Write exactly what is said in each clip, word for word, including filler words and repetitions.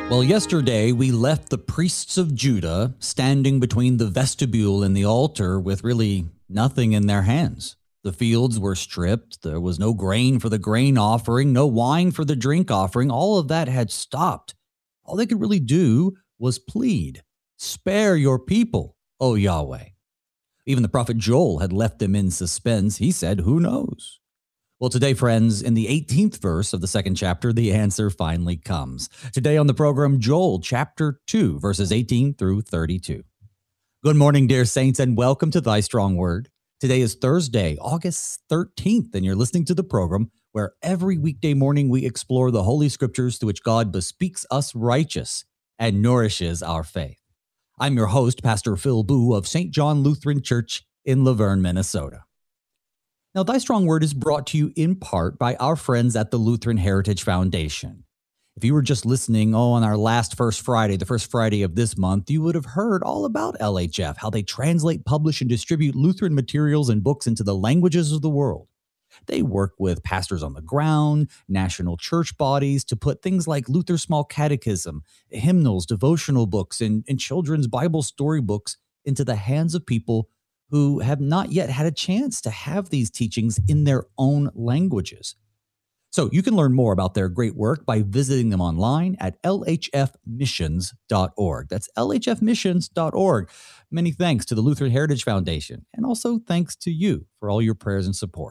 Well, yesterday we left the priests of Judah standing between the vestibule and the altar with really nothing in their hands. The fields were stripped. There was no grain for the grain offering, no wine for the drink offering. All of that had stopped. All they could really do was plead, "Spare your people, O Yahweh." Even the prophet Joel had left them in suspense. He said, "Who knows?" Well, today, friends, in the eighteenth verse of the second chapter, the answer finally comes. Today on the program, Joel chapter two, verses eighteen through thirty-two. Good morning, dear saints, and welcome to Thy Strong Word. Today is Thursday, August thirteenth, and you're listening to the program where every weekday morning we explore the Holy Scriptures through which God bespeaks us righteous and nourishes our faith. I'm your host, Pastor Phil Boo of Saint John Lutheran Church in Laverne, Minnesota. Now, Thy Strong Word is brought to you in part by our friends at the Lutheran Heritage Foundation. If you were just listening, oh, on our last First Friday, the first Friday of this month, you would have heard all about L H F, how they translate, publish, and distribute Lutheran materials and books into the languages of the world. They work with pastors on the ground, national church bodies to put things like Luther's Small Catechism, hymnals, devotional books, and, and children's Bible storybooks into the hands of people who have not yet had a chance to have these teachings in their own languages. So you can learn more about their great work by visiting them online at L H F missions dot org. That's L H F missions dot org. Many thanks to the Lutheran Heritage Foundation, and also thanks to you for all your prayers and support.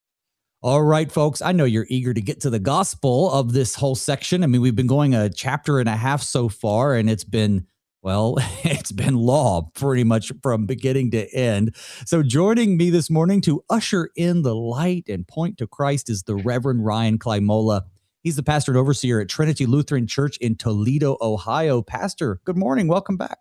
All right, folks, I know you're eager to get to the gospel of this whole section. I mean, we've been going a chapter and a half so far, and it's been Well, it's been law pretty much from beginning to end. So joining me this morning to usher in the light and point to Christ is the Reverend Ryan Climola. He's the pastor and overseer at Trinity Lutheran Church in Toledo, Ohio. Pastor, good morning. Welcome back.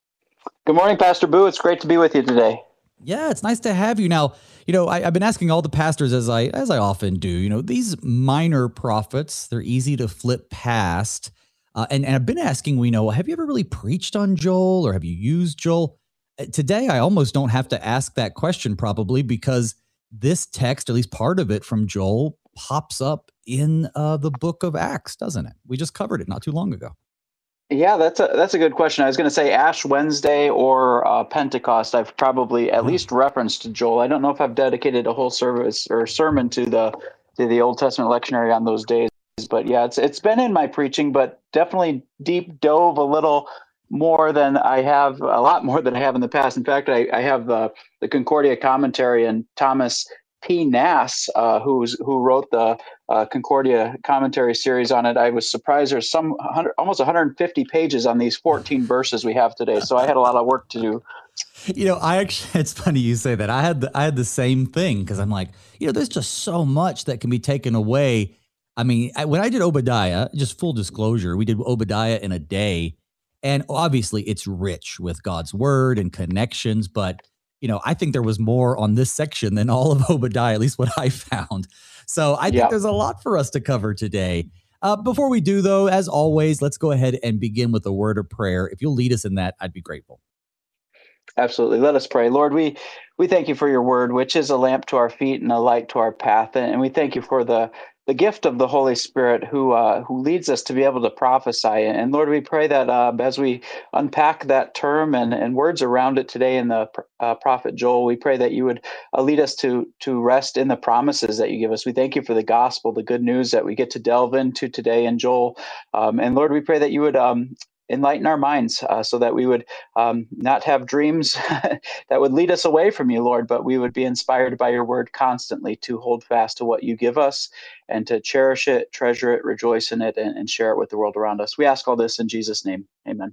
Good morning, Pastor Boo. It's great to be with you today. Yeah, it's nice to have you. Now, you know, I, I've been asking all the pastors, as I as I often do, you know, these minor prophets, they're easy to flip past. Uh, and, and I've been asking, we know, have you ever really preached on Joel or have you used Joel? Uh, today, I almost don't have to ask that question probably because this text, at least part of it from Joel, pops up in uh, the book of Acts, doesn't it? We just covered it not too long ago. Yeah, that's a that's a good question. I was going to say Ash Wednesday or uh, Pentecost. I've probably at least referenced Joel. I don't know if I've dedicated a whole service or sermon to the to the Old Testament lectionary on those days. But yeah, it's it's been in my preaching, but definitely deep dove a little more than I have, a lot more than I have in the past. In fact, I, I have the, the Concordia commentary, and Thomas P. Nass, uh, who's who wrote the uh, Concordia commentary series on it. I was surprised there's some one hundred, almost one hundred fifty pages on these fourteen verses we have today. So I had a lot of work to do. You know, I actually, it's funny you say that. I had the, I had the same thing because I'm like, you know, there's just so much that can be taken away. I mean, I, when I did Obadiah, just full disclosure, we did Obadiah in a day. And obviously it's rich with God's word and connections. But, you know, I think there was more on this section than all of Obadiah, at least what I found. So I yeah. think there's a lot for us to cover today. Uh, before we do, though, as always, let's go ahead and begin with a word of prayer. If you'll lead us in that, I'd be grateful. Absolutely. Let us pray. Lord, we we thank you for your word, which is a lamp to our feet and a light to our path. And we thank you for the the gift of the Holy Spirit who uh, who leads us to be able to prophesy. And Lord, we pray that uh, as we unpack that term and, and words around it today in the uh, prophet Joel, we pray that you would uh, lead us to to rest in the promises that you give us. We thank you for the gospel, the good news that we get to delve into today in Joel. Um, and Lord, we pray that you would um, enlighten our minds uh, so that we would um, not have dreams that would lead us away from you, Lord, but we would be inspired by your word constantly to hold fast to what you give us and to cherish it, treasure it, rejoice in it, and, and share it with the world around us. We ask all this in Jesus' name. Amen.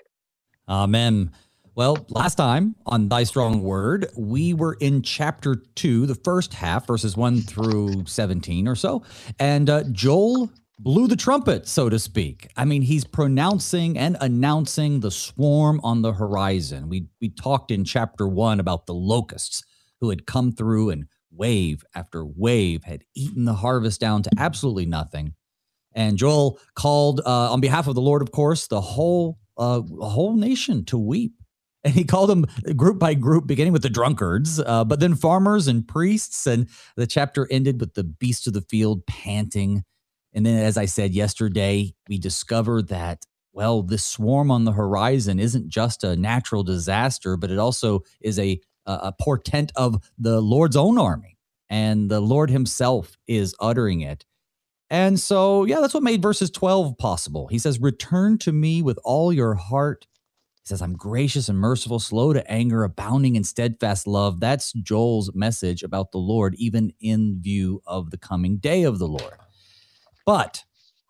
Amen. Well, last time on Thy Strong Word, we were in chapter two, the first half, verses one through seventeen or so, and uh, Joel blew the trumpet, so to speak. I mean, he's pronouncing and announcing the swarm on the horizon. We we talked in chapter one about the locusts who had come through and wave after wave had eaten the harvest down to absolutely nothing. And Joel called, uh, on behalf of the Lord, of course, the whole uh, whole nation to weep. And he called them group by group, beginning with the drunkards, uh, but then farmers and priests. And the chapter ended with the beasts of the field panting. And then, as I said yesterday, we discovered that well, this swarm on the horizon isn't just a natural disaster, but it also is a, a portent of the Lord's own army. And the Lord himself is uttering it. And so, yeah, that's what made verses twelve possible. He says, return to me with all your heart. He says, I'm gracious and merciful, slow to anger, abounding in steadfast love. That's Joel's message about the Lord, even in view of the coming day of the Lord. But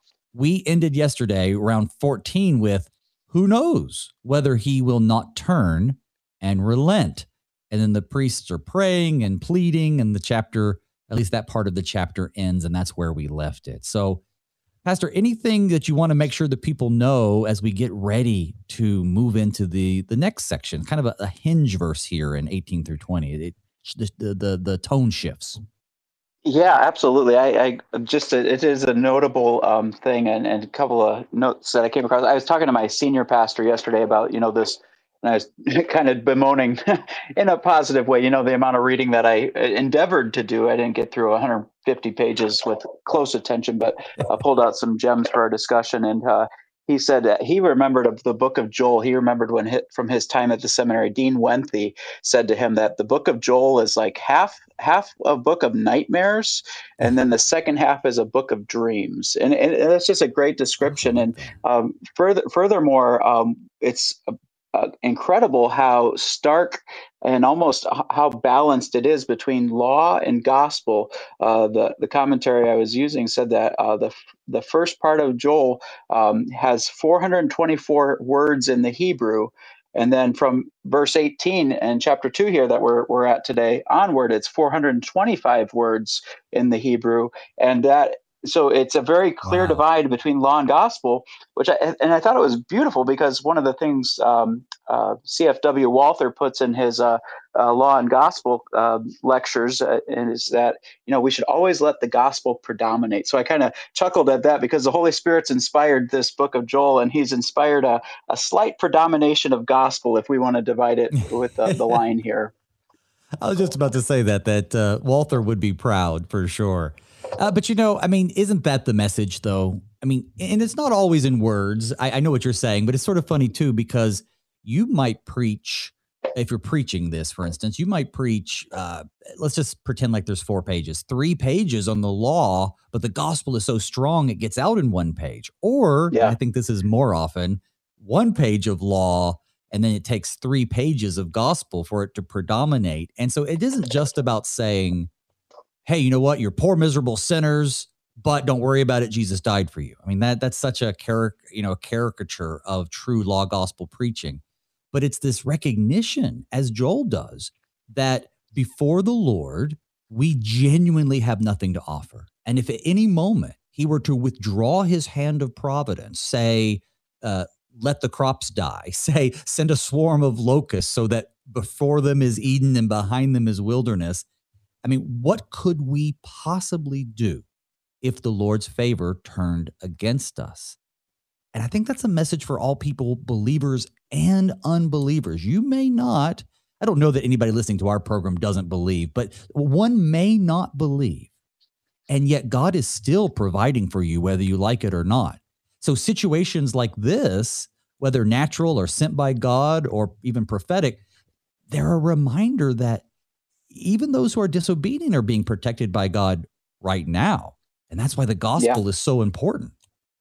we ended yesterday around fourteen with, who knows whether he will not turn and relent. And then the priests are praying and pleading, and the chapter, at least that part of the chapter ends, and that's where we left it. So, Pastor, anything that you want to make sure that people know as we get ready to move into the, the next section, kind of a, a hinge verse here in eighteen through twenty, it, the, the, the tone shifts. Yeah, absolutely. I, I just it is a notable um, thing, and, and a couple of notes that I came across. I was talking to my senior pastor yesterday about you know this, and I was kind of bemoaning in a positive way, you know, the amount of reading that I endeavored to do. I didn't get through one hundred fifty pages with close attention, but I pulled out some gems for our discussion. And uh, he said that he remembered of the book of Joel. He remembered when hit from his time at the seminary, Dean Wenthy said to him that the book of Joel is like half half a book of nightmares, and then the second half is a book of dreams. And, and, and that's just a great description. And um, further, furthermore, um, it's Uh, incredible how stark and almost how balanced it is between law and gospel. Uh, the the commentary I was using said that uh, the the first part of Joel um, has four hundred twenty-four words in the Hebrew, and then from verse eighteen and chapter two here that we're we're at today onward, it's four hundred twenty-five words in the Hebrew, and that. So it's a very clear wow. divide between law and gospel, which I, and I thought it was beautiful because one of the things um, uh, C F W Walther puts in his uh, uh, law and gospel uh, lectures uh, is that, you know, we should always let the gospel predominate. So I kind of chuckled at that because the Holy Spirit's inspired this book of Joel, and he's inspired a, a slight predomination of gospel if we want to divide it with uh, the line here. I was just about to say that, that uh, Walther would be proud for sure. Uh, but, you know, I mean, isn't that the message, though? I mean, and it's not always in words. I, I know what you're saying, but it's sort of funny, too, because you might preach, if you're preaching this, for instance, you might preach, uh, let's just pretend like there's four pages, three pages on the law, but the gospel is so strong it gets out in one page. Or, yeah. I think this is more often, one page of law, and then it takes three pages of gospel for it to predominate. And so it isn't just about saying, hey, you know what? You're poor, miserable sinners, but don't worry about it. Jesus died for you. I mean, that that's such a caric- you know, caricature of true law gospel preaching. But it's this recognition, as Joel does, that before the Lord, we genuinely have nothing to offer. And if at any moment he were to withdraw his hand of providence, say, uh, let the crops die, say, send a swarm of locusts so that before them is Eden and behind them is wilderness, I mean, what could we possibly do if the Lord's favor turned against us? And I think that's a message for all people, believers and unbelievers. You may not, I don't know that anybody listening to our program doesn't believe, but one may not believe. And yet God is still providing for you, whether you like it or not. So situations like this, whether natural or sent by God or even prophetic, they're a reminder that even those who are disobedient are being protected by God right now. And that's why the gospel yeah. is so important.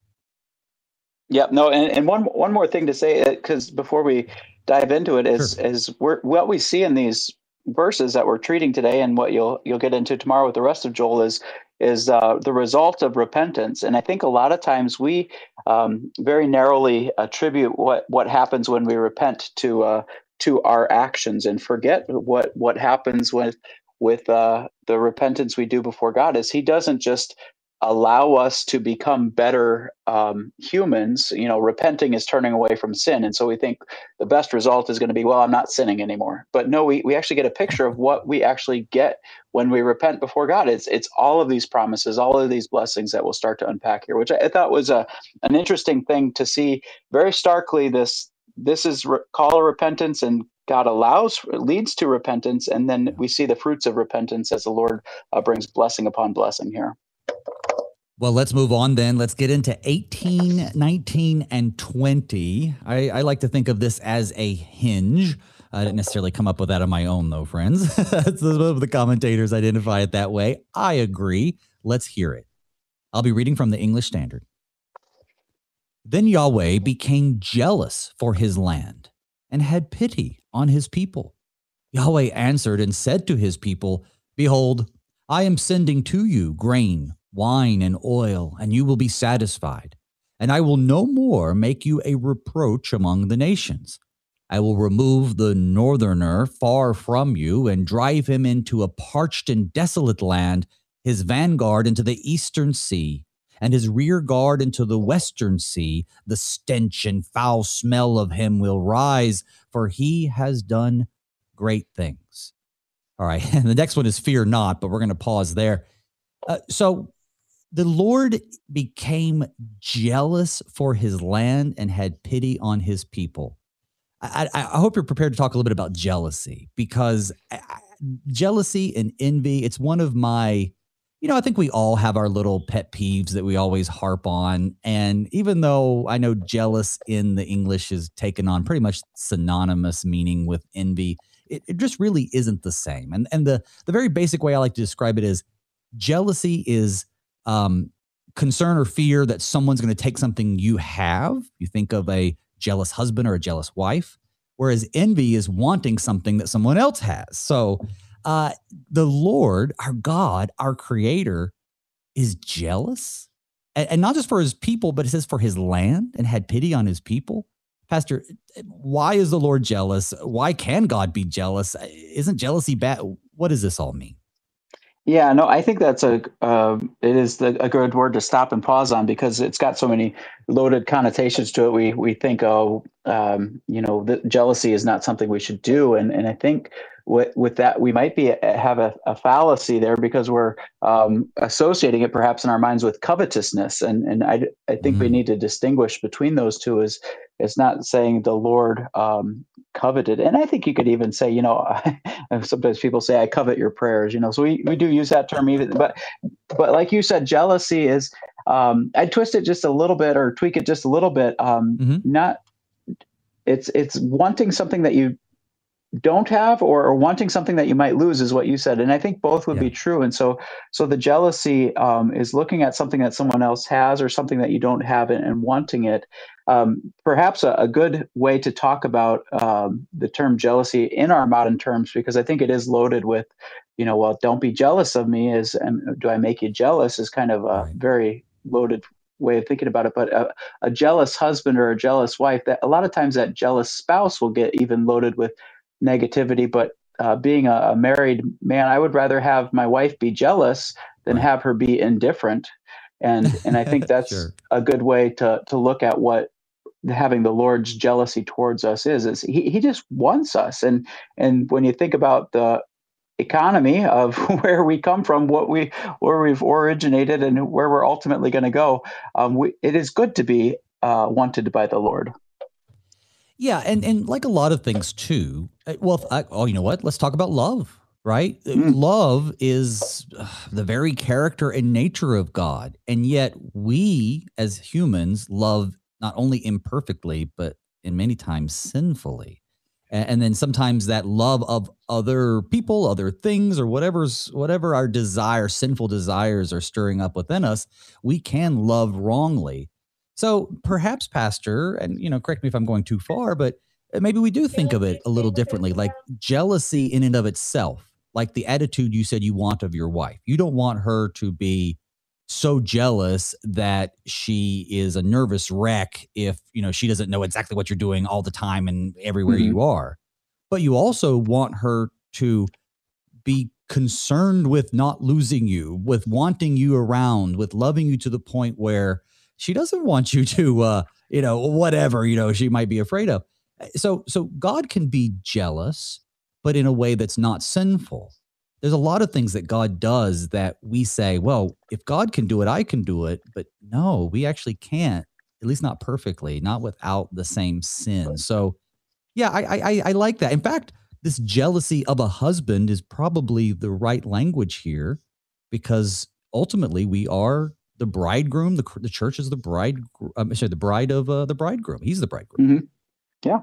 Yep. No. And, and one, one more thing to say, because before we dive into it is, sure. is we're, what we see in these verses that we're treating today and what you'll, you'll get into tomorrow with the rest of Joel is, is uh, the result of repentance. And I think a lot of times we um, very narrowly attribute what, what happens when we repent to, uh, to our actions and forget what what happens with with uh, the repentance we do before God is he doesn't just allow us to become better um, humans. You know, repenting is turning away from sin. And so we think the best result is going to be, well, I'm not sinning anymore. But no, we, we actually get a picture of what we actually get when we repent before God. It's it's all of these promises, all of these blessings that we'll start to unpack here, which I, I thought was a an interesting thing to see very starkly. This This is re- call of repentance, and God allows, leads to repentance. And then we see the fruits of repentance as the Lord uh, brings blessing upon blessing here. Well, let's move on then. Let's get into eighteen, nineteen, and twenty. I, I like to think of this as a hinge. I didn't necessarily come up with that on my own, though, friends. Some of the commentators identify it that way. I agree. Let's hear it. I'll be reading from the English Standard. Then Yahweh became jealous for his land and had pity on his people. Yahweh answered and said to his people, Behold, I am sending to you grain, wine, and oil, and you will be satisfied. And I will no more make you a reproach among the nations. I will remove the northerner far from you and drive him into a parched and desolate land, his vanguard into the eastern sea, and his rear guard into the western sea. The stench and foul smell of him will rise, for he has done great things. All right, and the next one is fear not, but we're going to pause there. Uh, so the Lord became jealous for his land and had pity on his people. I, I, I hope you're prepared to talk a little bit about jealousy, because I, jealousy and envy, it's one of my, you know, I think we all have our little pet peeves that we always harp on. And even though I know jealous in the English is taken on pretty much synonymous meaning with envy, it, it just really isn't the same. And, and the, the very basic way I like to describe it is jealousy is um, concern or fear that someone's going to take something you have. You think of a jealous husband or a jealous wife, whereas envy is wanting something that someone else has. So uh, the Lord, our God, our creator, is jealous, and, and not just for his people, but it says for his land, and had pity on his people. Pastor, why is the Lord jealous? Why can God be jealous? Isn't jealousy bad? What does this all mean? Yeah, no, I think that's a uh, it is the, a good word to stop and pause on, because it's got so many loaded connotations to it. We we think, oh, um, you know, the jealousy is not something we should do, and and I think with with that we might be have a, a fallacy there, because we're um, associating it perhaps in our minds with covetousness, and and I I think mm. we need to distinguish between those two. Is it's not saying the Lord um, coveted, and I think you could even say, you know, sometimes people say, I covet your prayers, you know, so we, we do use that term even, but, but like you said, jealousy is, um, I'd twist it just a little bit or tweak it just a little bit. Um, mm-hmm. Not, it's, it's wanting something that you don't have, or, or wanting something that you might lose, is what you said. And I think both would yeah. be true. And so, so the jealousy um, is looking at something that someone else has, or something that you don't have, and, and wanting it. Um, perhaps a, a good way to talk about um, the term jealousy in our modern terms, because I think it is loaded with, you know, well, don't be jealous of me, is, um, do I make you jealous, is kind of a right. very loaded way of thinking about it. But a, a jealous husband or a jealous wife, that a lot of times that jealous spouse will get even loaded with negativity. But uh, being a, a married man, I would rather have my wife be jealous than right. have her be indifferent. And and I think that's sure. a good way to to look at what having the Lord's jealousy towards us is. Is he, he just wants us. And and when you think about the economy of where we come from, what we where we've originated, and where we're ultimately going to go, um, we, it is good to be uh, wanted by the Lord. Yeah, and and like a lot of things too. Well, I, oh, you know what? Let's talk about love, right? Mm. Love is uh, the very character and nature of God, and yet we as humans love not only imperfectly, but in many times sinfully. And, and then sometimes that love of other people, other things, or whatever's whatever our desire, sinful desires are stirring up within us, we can love wrongly. So perhaps, Pastor, and, you know, correct me if I'm going too far, but maybe we do think of it a little differently, like jealousy in and of itself, like the attitude you said you want of your wife. You don't want her to be so jealous that she is a nervous wreck if, you know, she doesn't know exactly what you're doing all the time and everywhere mm-hmm. you are. But you also want her to be concerned with not losing you, with wanting you around, with loving you to the point where she doesn't want you to, uh, you know, whatever, you know, she might be afraid of. So, so God can be jealous, but in a way that's not sinful. There's a lot of things that God does that we say, well, if God can do it, I can do it. But no, we actually can't, at least not perfectly, not without the same sin. So yeah, I, I, I like that. In fact, this jealousy of a husband is probably the right language here, because ultimately we are the bridegroom. The, the church is the bride. I'm sorry, the bride of uh, the bridegroom. He's the bridegroom. Mm-hmm. Yeah.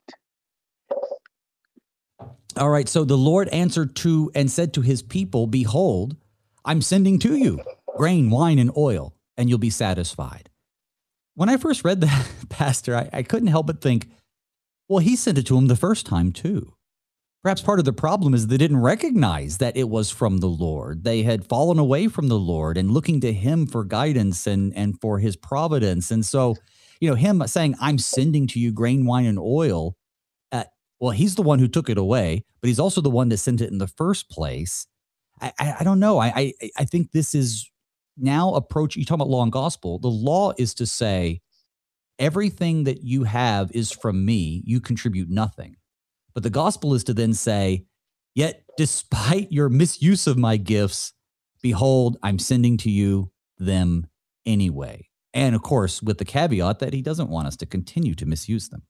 All right. So the Lord answered to and said to his people, behold, I'm sending to you grain, wine, and oil, and you'll be satisfied. When I first read that, Pastor, I, I couldn't help but think, well, he sent it to him the first time too. Perhaps part of the problem is they didn't recognize that it was from the Lord. They had fallen away from the Lord and looking to him for guidance and, and for his providence. And so, you know, him saying, I'm sending to you grain, wine, and oil. Uh, well, he's the one who took it away, but he's also the one that sent it in the first place. I, I, I don't know. I, I, I think this is now approach. You talk about law and gospel. The law is to say, everything that you have is from me. You contribute nothing. But the gospel is to then say, yet despite your misuse of my gifts, behold, I'm sending to you them anyway. And of course, with the caveat that he doesn't want us to continue to misuse them.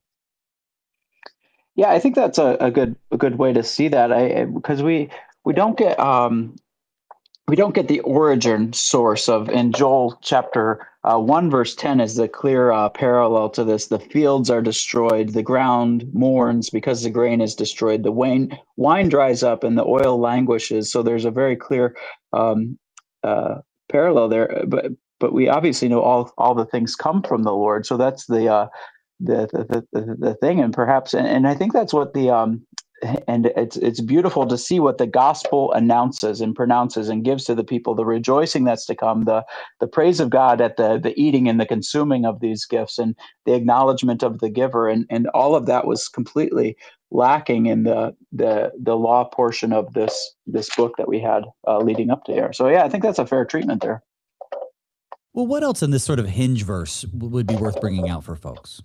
Yeah, I think that's a, a good a good way to see that. I because we we don't get um, we don't get the origin source of in Joel chapter uh, one verse ten is the clear uh, parallel to this. The fields are destroyed, the ground mourns because the grain is destroyed. The wine wine dries up and the oil languishes. So there's a very clear um, uh, parallel there. But but we obviously know all all the things come from the Lord. So that's the uh, the, the the the thing, and perhaps and, and I think that's what the um and it's it's beautiful to see what the gospel announces and pronounces and gives to the people, the rejoicing that's to come, the the praise of God at the the eating and the consuming of these gifts, and the acknowledgement of the giver, and and all of that was completely lacking in the the the law portion of this this book that we had uh, leading up to here. So yeah, I think that's a fair treatment there. Well, what else in this sort of hinge verse would be worth bringing out for folks?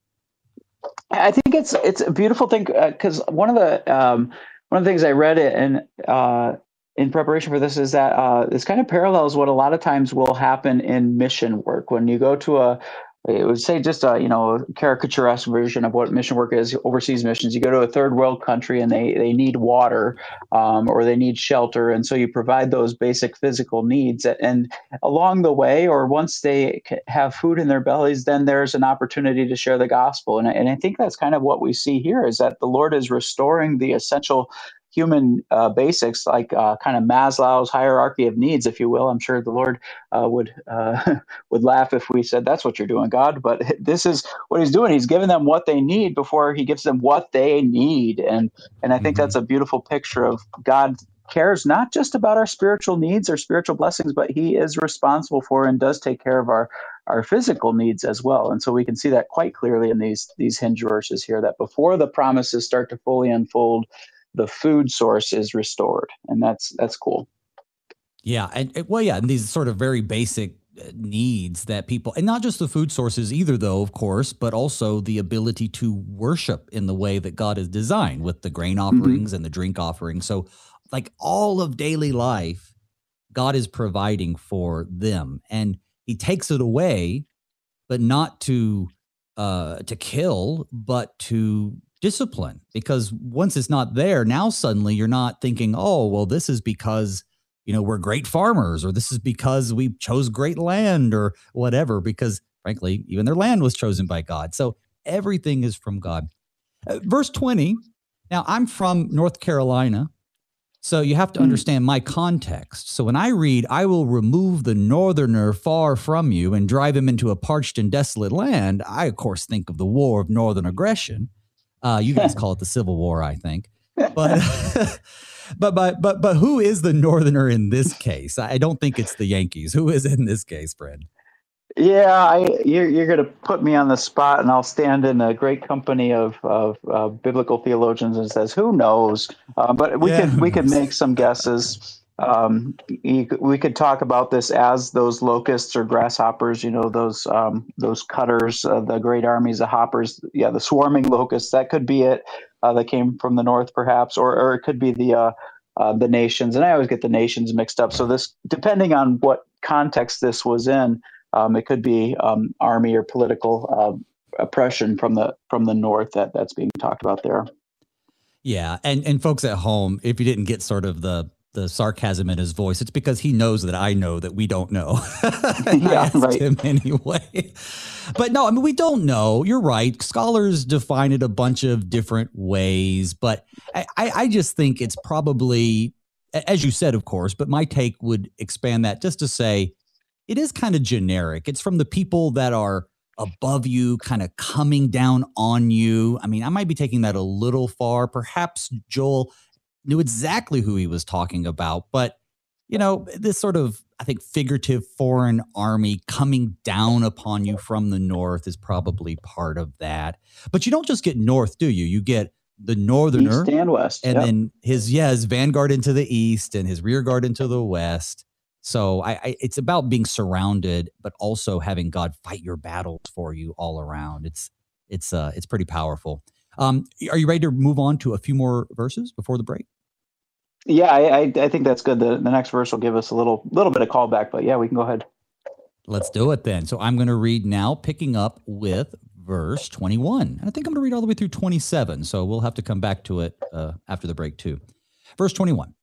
I think it's it's a beautiful thing because uh, one of the um, one of the things I read it in uh, in preparation for this is that uh, this kind of parallels what a lot of times will happen in mission work when you go to a it would say just a you know a caricaturesque version of what mission work is. Overseas missions, you go to a third world country and they they need water um, or they need shelter, and so you provide those basic physical needs. And along the way, or once they have food in their bellies, then there's an opportunity to share the gospel. And and I think that's kind of what we see here is that the Lord is restoring the essential human uh, basics, like uh, kind of Maslow's hierarchy of needs, if you will. I'm sure the Lord uh, would uh, would laugh if we said that's what you're doing, God. But this is what He's doing. He's giving them what they need before He gives them what they need, and and I think mm-hmm. that's a beautiful picture of God cares not just about our spiritual needs or spiritual blessings, but He is responsible for and does take care of our our physical needs as well. And so we can see that quite clearly in these these hinge verses here. That before the promises start to fully unfold, the food source is restored, and that's that's cool. Yeah, and well, yeah, and these sort of very basic needs that people, and not just the food sources either, though, of course, but also the ability to worship in the way that God has designed with the grain offerings mm-hmm. and the drink offerings. So, like all of daily life, God is providing for them, and He takes it away, but not to uh, to kill, but to discipline, because once it's not there, now suddenly you're not thinking, oh, well, this is because, you know, we're great farmers, or this is because we chose great land or whatever, because frankly, even their land was chosen by God. So everything is from God. Uh, verse twenty. Now I'm from North Carolina, so you have to understand my context. So when I read, I will remove the northerner far from you and drive him into a parched and desolate land, I of course think of the war of northern aggression. Uh, you guys call it the Civil War, I think. But, but but but but who is the northerner in this case? I don't think it's the Yankees. Who is in this case, Fred? Yeah, I, you're you're going to put me on the spot, and I'll stand in a great company of of uh, biblical theologians and says, "Who knows?" Uh, but we yeah, could we knows? could make some guesses. Um, we could talk about this as those locusts or grasshoppers, you know, those um, those cutters, uh, the great armies of hoppers. Yeah, the swarming locusts. That could be it. Uh, that came from the north, perhaps, or or it could be the uh, uh, the nations. And I always get the nations mixed up. So this, depending on what context this was in, um, it could be um, army or political uh, oppression from the from the north that that's being talked about there. Yeah, and and folks at home, if you didn't get sort of the the sarcasm in his voice. It's because he knows that I know that we don't know. And I Yeah, asked right. him anyway. But no, I mean, we don't know. You're right. Scholars define it a bunch of different ways. But I, I I just think it's probably, a- as you said, of course, but my take would expand that just to say it is kind of generic. It's from the people that are above you, kind of coming down on you. I mean, I might be taking that a little far. Perhaps Joel knew exactly who he was talking about, but you know, this sort of, I think, figurative foreign army coming down upon you from the north is probably part of that. But you don't just get north, do you? You get the northerner, East and west. and Yep. then his, yeah, his vanguard into the east and his rear guard into the west. So I, I, it's about being surrounded, but also having God fight your battles for you all around. It's it's uh it's pretty powerful. Um, are you ready to move on to a few more verses before the break? Yeah, I, I I think that's good. The the next verse will give us a little little bit of callback, but yeah, we can go ahead. Let's do it then. So I'm going to read now, picking up with verse twenty-one. And I think I'm going to read all the way through twenty-seven. So we'll have to come back to it uh, after the break too. Verse twenty-one.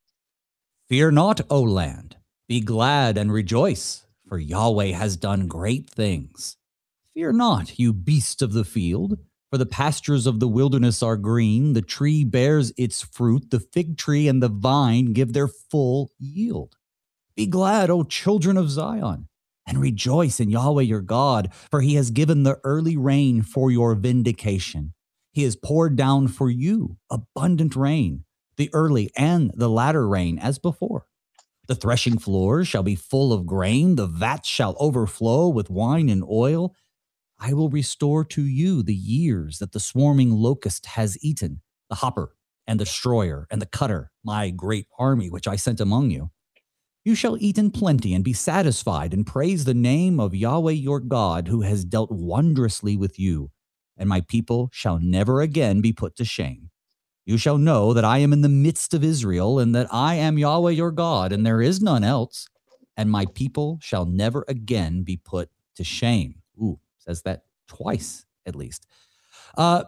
Fear not, O land. Be glad and rejoice, for Yahweh has done great things. Fear not, you beasts of the field, for the pastures of the wilderness are green, the tree bears its fruit, the fig tree and the vine give their full yield. Be glad, O children of Zion, and rejoice in Yahweh your God, for he has given the early rain for your vindication. He has poured down for you abundant rain, the early and the latter rain as before. The threshing floors shall be full of grain, the vats shall overflow with wine and oil. I will restore to you the years that the swarming locust has eaten, the hopper and the destroyer and the cutter, my great army which I sent among you. You shall eat in plenty and be satisfied, and praise the name of Yahweh your God, who has dealt wondrously with you, and my people shall never again be put to shame. You shall know that I am in the midst of Israel, and that I am Yahweh your God, and there is none else, and my people shall never again be put to shame. Ooh, says that twice at least. Uh,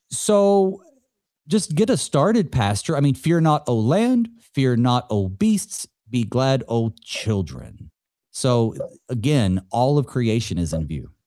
so just get us started, Pastor. I mean, fear not, O land, fear not, O beasts, be glad, O children. So again, all of creation is in view.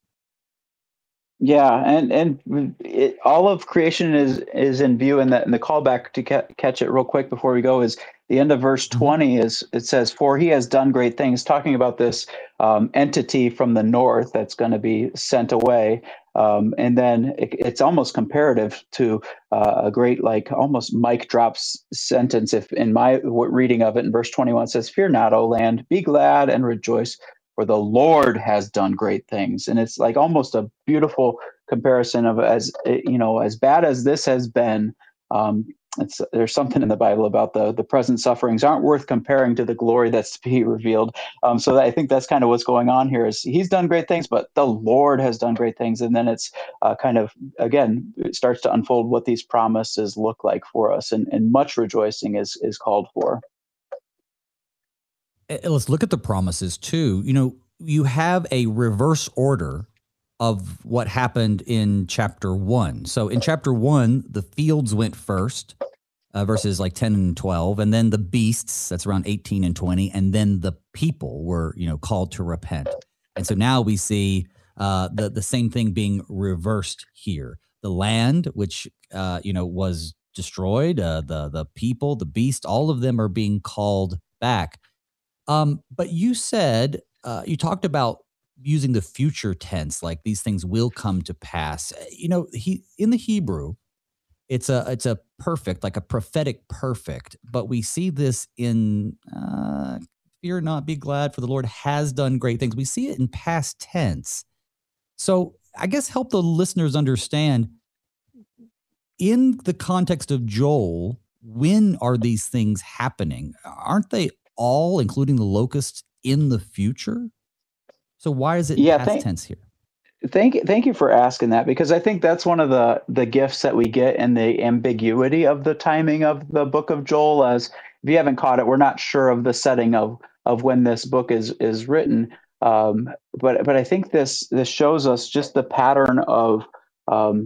Yeah, and and it, all of creation is is in view, and that and the callback to ca- catch it real quick before we go is the end of verse Mhm. twenty. Is it says, "For he has done great things," talking about this um, entity from the north that's going to be sent away, um, and then it, it's almost comparative to uh, a great, like almost mic drops sentence. If in my w- reading of it, in verse twenty-one it says, "Fear not, O land, be glad and rejoice, for the Lord has done great things." And it's like almost a beautiful comparison of, as you know, as bad as this has been. Um, it's there's something in the Bible about the the present sufferings aren't worth comparing to the glory that's to be revealed. Um, so that, I think that's kind of what's going on here. Is he's done great things, but the Lord has done great things, and then it's uh, kind of again it starts to unfold what these promises look like for us, and, and much rejoicing is is called for. Eh, Let's look at the promises too. You know, you have a reverse order of what happened in chapter one. So in chapter one, the fields went first, uh, verses like ten and twelve, and then the beasts, that's around eighteen and twenty, and then the people were, you know, called to repent. And so now we see uh, the the same thing being reversed here. The land, which uh, you know was destroyed, uh, the the people, the beast, all of them are being called back. Um, but you said uh, you talked about using the future tense, like these things will come to pass. Uh, You know, he in the Hebrew, it's a it's a perfect, like a prophetic perfect. But we see this in uh, fear not, be glad, for the Lord has done great things. We see it in past tense. So I guess help the listeners understand in the context of Joel, when are these things happening? Aren't they all, including the locusts, in the future? So why is it in Yeah, past thank tense here? Thank thank you for asking that, because I think that's one of the the gifts that we get in the ambiguity of the timing of the book of Joel. As if you haven't caught it, we're not sure of the setting of of when this book is is written. Um, but but I think this this shows us just the pattern of um,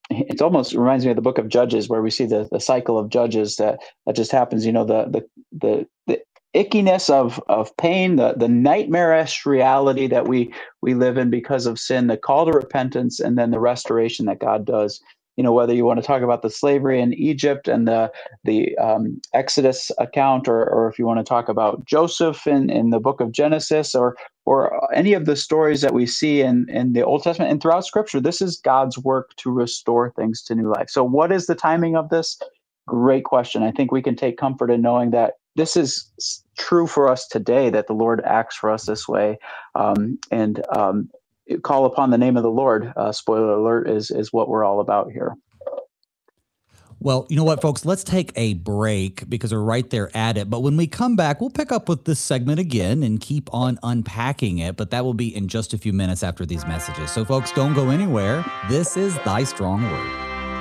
it's almost reminds me of the book of Judges, where we see the, the cycle of Judges that, that just happens. You know, the the the, the ickiness of of pain, the the nightmarish reality that we we live in because of sin, the call to repentance, and then the restoration that God does. You know, whether you want to talk about the slavery in Egypt and the the um, Exodus account, or or if you want to talk about Joseph in, in the book of Genesis, or or any of the stories that we see in, in the Old Testament and throughout Scripture, this is God's work to restore things to new life. So what is the timing of this? Great question. I think we can take comfort in knowing that this is true for us today, that the Lord acts for us this way. Um, and um, call upon the name of the Lord, uh, spoiler alert, is, is what we're all about here. Well, you know what, folks, let's take a break because we're right there at it. But when we come back, we'll pick up with this segment again and keep on unpacking it. But that will be in just a few minutes after these messages. So, folks, don't go anywhere. This is Thy Strong Word.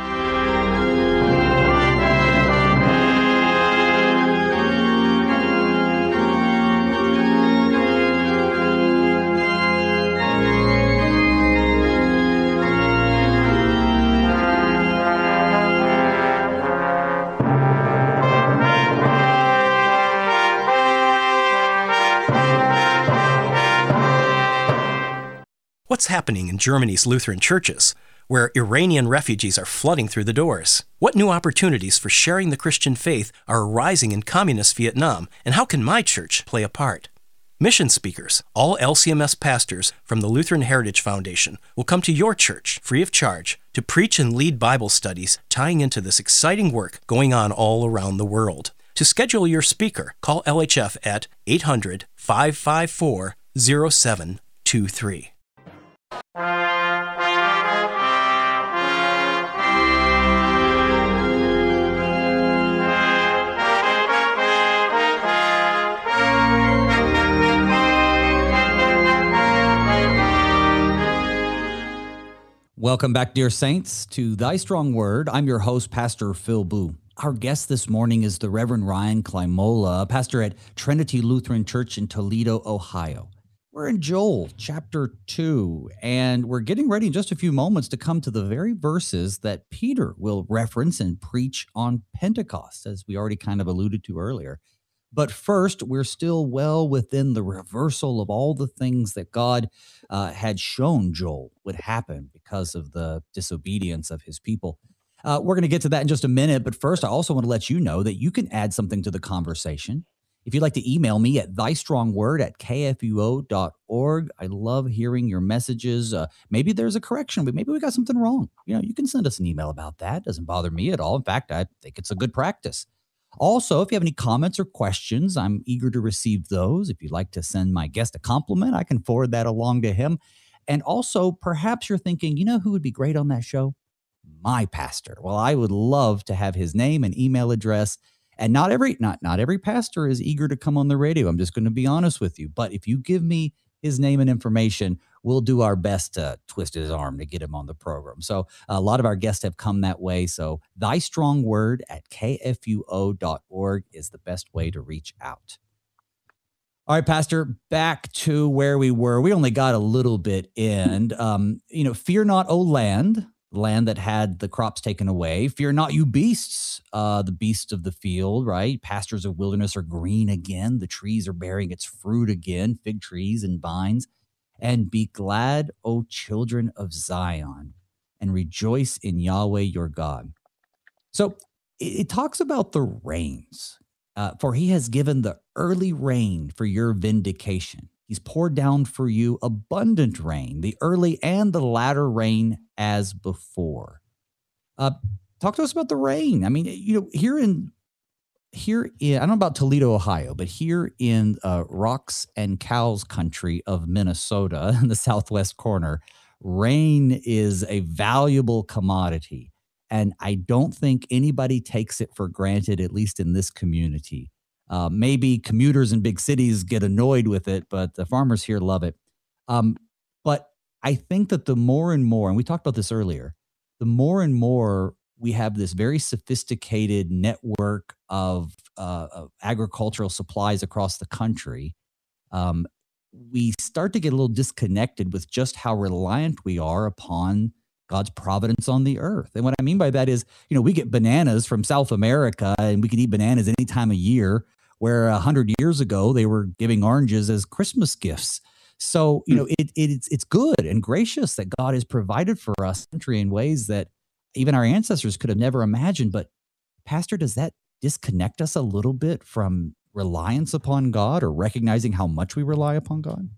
What's happening in Germany's Lutheran churches, where Iranian refugees are flooding through the doors? What new opportunities for sharing the Christian faith are arising in communist Vietnam, and how can my church play a part? Mission speakers, all L C M S pastors from the Lutheran Heritage Foundation, will come to your church free of charge to preach and lead Bible studies tying into this exciting work going on all around the world. To schedule your speaker, call L H F at eight hundred, five five four, zero seven two three. Welcome back, dear saints, to Thy Strong Word. I'm your host, Pastor Phil Boo. Our guest this morning is the Reverend Ryan Klimola, pastor at Trinity Lutheran Church in Toledo, Ohio. We're in Joel chapter two, and we're getting ready in just a few moments to come to the very verses that Peter will reference and preach on Pentecost, as we already kind of alluded to earlier. But first, we're still well within the reversal of all the things that God uh, had shown Joel would happen because of the disobedience of his people. Uh, we're going to get to that in just a minute, but first, I also want to let you know that you can add something to the conversation. If you'd like to email me at thystrongword at k f u o dot org, I love hearing your messages. Uh, maybe there's a correction, but maybe we got something wrong. You know, you can send us an email about that. It doesn't bother me at all. In fact, I think it's a good practice. Also, if you have any comments or questions, I'm eager to receive those. If you'd like to send my guest a compliment, I can forward that along to him. And also, perhaps you're thinking, you know who would be great on that show? My pastor. Well, I would love to have his name and email address. And not every not not every pastor is eager to come on the radio. I'm just going to be honest with you. But if you give me his name and information, we'll do our best to twist his arm to get him on the program. So a lot of our guests have come that way. So Thy Strong Word at k f u o dot org is the best way to reach out. All right, Pastor, back to where we were. We only got a little bit in. Um, you know, fear not, O land, land that had the crops taken away. Fear not, you beasts, uh, the beasts of the field, right? Pastures of wilderness are green again. The trees are bearing its fruit again, fig trees and vines. And be glad, O children of Zion, and rejoice in Yahweh your God. So it, it talks about the rains, uh, for he has given the early rain for your vindication. He's poured down for you abundant rain, the early and the latter rain as before. Uh, talk to us about the rain. I mean, you know, here in Here in, I don't know about Toledo, Ohio, but here in uh, Rocks and Cows country of Minnesota, in the southwest corner, rain is a valuable commodity. And I don't think anybody takes it for granted, at least in this community. Uh, maybe commuters in big cities get annoyed with it, but the farmers here love it. Um, but I think that the more and more, and we talked about this earlier, the more and more we have this very sophisticated network of, uh, of agricultural supplies across the country, um, we start to get a little disconnected with just how reliant we are upon God's providence on the earth. And what I mean by that is, you know, we get bananas from South America and we can eat bananas any time of year, where a hundred years ago they were giving oranges as Christmas gifts. So, you know, it, it it's it's good and gracious that God has provided for us country in ways that even our ancestors could have never imagined. But Pastor, does that disconnect us a little bit from reliance upon God or recognizing how much we rely upon God?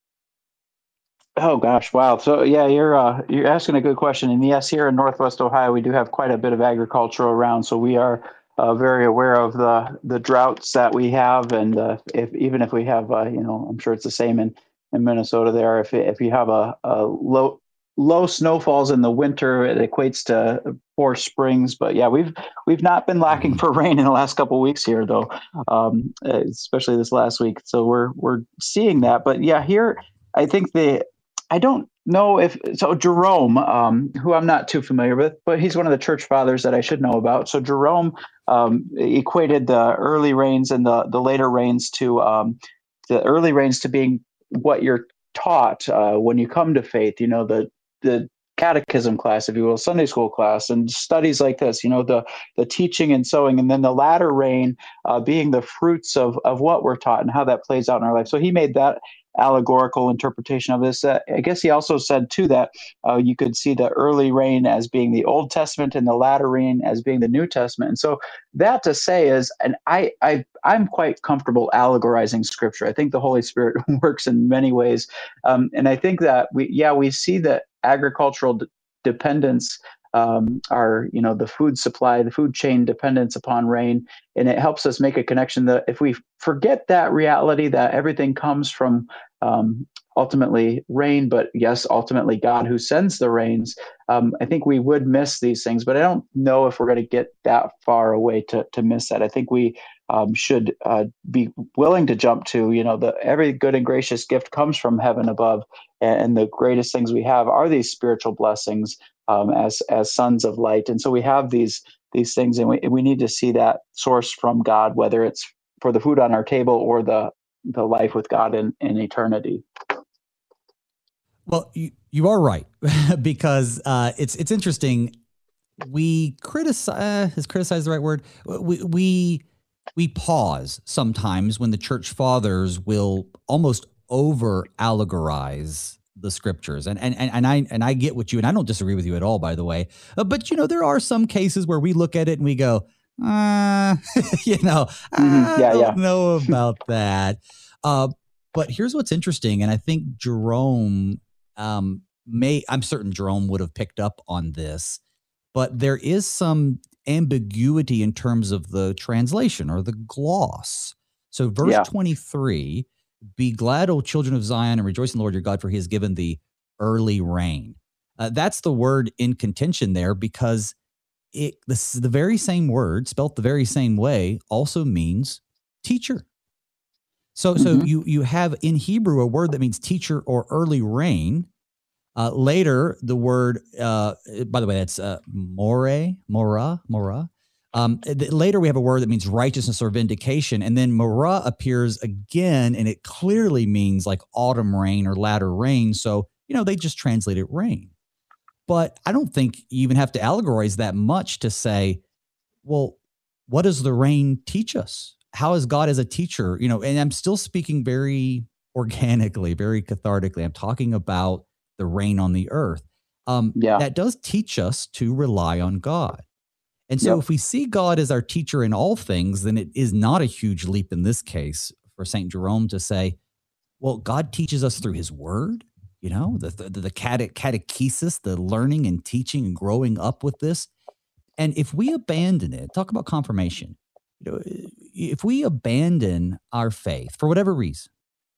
Oh gosh, wow. So yeah, you're uh, you're asking a good question. And yes, here in Northwest Ohio, we do have quite a bit of agriculture around, so we are uh, very aware of the the droughts that we have, and uh, if even if we have, uh, you know, I'm sure it's the same in, in Minnesota. There, if if you have a, a low low snowfalls in the winter, it equates to poor springs. But yeah, we've we've not been lacking for rain in the last couple of weeks here, though, um, especially this last week. So we're we're seeing that. But yeah, here I think the I don't know if so. Jerome, um, who I'm not too familiar with, but he's one of the church fathers that I should know about. So Jerome um, equated the early rains and the the later rains to um, the early rains to being what you're taught uh, when you come to faith. You know, the the catechism class, if you will, Sunday school class, and studies like this. You know, the the teaching and sowing, and then the latter rain uh, being the fruits of of what we're taught and how that plays out in our life. So he made that allegorical interpretation of this. Uh, I guess he also said too that uh, you could see the early rain as being the Old Testament and the latter rain as being the New Testament. And so that to say is, and I, I I'm quite comfortable allegorizing Scripture. I think the Holy Spirit works in many ways, um, and I think that we yeah we see that agricultural d- dependence. Um, our, you know, the food supply, the food chain dependence upon rain, and it helps us make a connection that if we forget that reality, that everything comes from um, ultimately rain, but yes, ultimately God who sends the rains. Um, I think we would miss these things, but I don't know if we're going to get that far away to to miss that. I think we um, should uh, be willing to jump to, you know, the every good and gracious gift comes from heaven above, and, and the greatest things we have are these spiritual blessings. Um, as as sons of light, and so we have these these things, and we we need to see that source from God, whether it's for the food on our table or the the life with God in, in eternity. Well, you, you are right because uh, it's it's interesting. We criticize is criticize the right word? We we we pause sometimes when the church fathers will almost over allegorize the scriptures. And, and, and, and I, and I get what you, and I don't disagree with you at all, by the way, uh, but you know, there are some cases where we look at it and we go, uh, you know, Mm-hmm. I Yeah, don't yeah. know about that. Uh, but here's what's interesting. And I think Jerome, um, may, I'm certain Jerome would have picked up on this, but there is some ambiguity in terms of the translation or the gloss. So verse Yeah. twenty-three, be glad, O children of Zion, and rejoice in the Lord your God, for he has given the early rain. Uh, that's the word in contention there because it this the very same word, spelt the very same way, also means teacher. So, mm-hmm. so you you have in Hebrew a word that means teacher or early rain. Uh, later, the word, uh, by the way, that's uh, more, mora, mora. Um, th- later, we have a word that means righteousness or vindication. And then Mara appears again, and it clearly means like autumn rain or latter rain. So, you know, they just translate it rain. But I don't think you even have to allegorize that much to say, well, what does the rain teach us? How is God as a teacher? You know, and I'm still speaking very organically, very cathartically. I'm talking about the rain on the earth. Um, Yeah. That does teach us to rely on God. And so Yep. if we see God as our teacher in all things, then it is not a huge leap in this case for Saint Jerome to say, well, God teaches us through his word, you know, the, the, the cate- catechesis, the learning and teaching and growing up with this. And if we abandon it, talk about confirmation, you know, if we abandon our faith for whatever reason,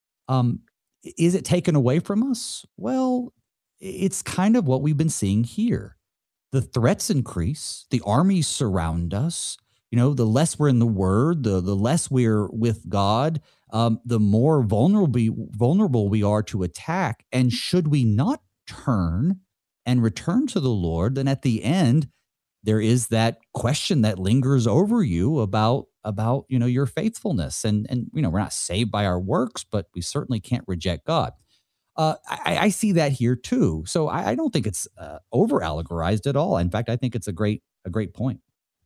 um, is it taken away from us? Well, it's kind of what we've been seeing here. The threats increase, the armies surround us. You know, the less we're in the word, the, the less we're with God, um, the more vulnerable, vulnerable we are to attack. And should we not turn and return to the Lord, then at the end, there is that question that lingers over you about, about, you know, your faithfulness. And, and, you know, we're not saved by our works, but we certainly can't reject God. Uh, I, I see that here too. So I, I don't think it's uh, over allegorized at all. In fact, I think it's a great a great point.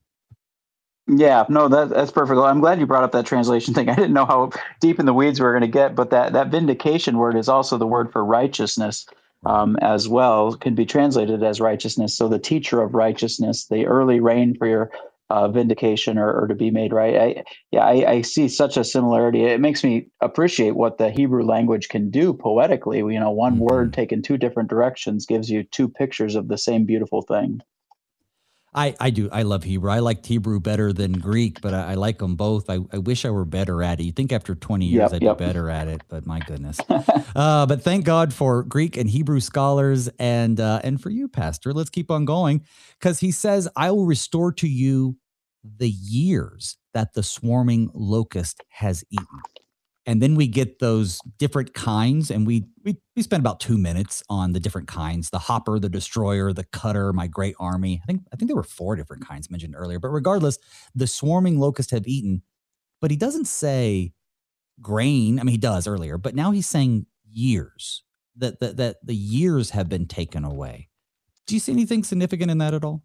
Yeah, no, that, that's perfect. Well, I'm glad you brought up that translation thing. I didn't know how deep in the weeds we were going to get, but that, that vindication word is also the word for righteousness um, as well. It can be translated as righteousness. So the teacher of righteousness, the early rain for your uh, vindication or, or to be made right. I, yeah, I, I see such a similarity. It makes me appreciate what the Hebrew language can do poetically. You know, one Mm-hmm. word taken two different directions gives you two pictures of the same beautiful thing. I, I do. I love Hebrew. I liked Hebrew better than Greek, but I, I like them both. I, I wish I were better at it. You'd think after twenty years Yep, I'd yep. be better at it, but my goodness. uh, but thank God for Greek and Hebrew scholars and uh, and for you, Pastor. Let's keep on going because he says, I will restore to you the years that the swarming locust has eaten. And then we get those different kinds, and we we we spent about two minutes on the different kinds: the hopper, the destroyer, the cutter, my great army. I think I think there were four different kinds mentioned earlier. But regardless, the swarming locust have eaten. But he doesn't say grain. I mean, he does earlier, but now he's saying years. That that that the years have been taken away. Do you see anything significant in that at all?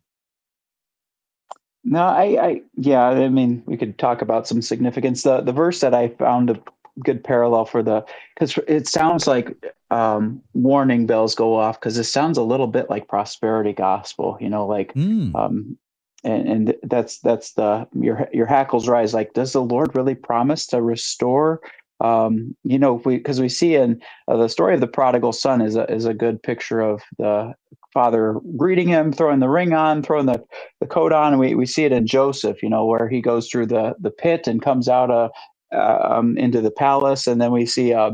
No, I, I, yeah, I mean, we could talk about some significance. The the verse that I found a good parallel for the, because it sounds like um, warning bells go off because it sounds a little bit like prosperity gospel, you know, like, Mm. um, and and that's that's the your your hackles rise. Like, does the Lord really promise to restore? Um, you know, we because we see in uh, the story of the prodigal son is a is a good picture of the father greeting him, throwing the ring on, throwing the, the coat on. And we, we see it in Joseph, you know, where he goes through the, the pit and comes out uh, um, into the palace. And then we see uh,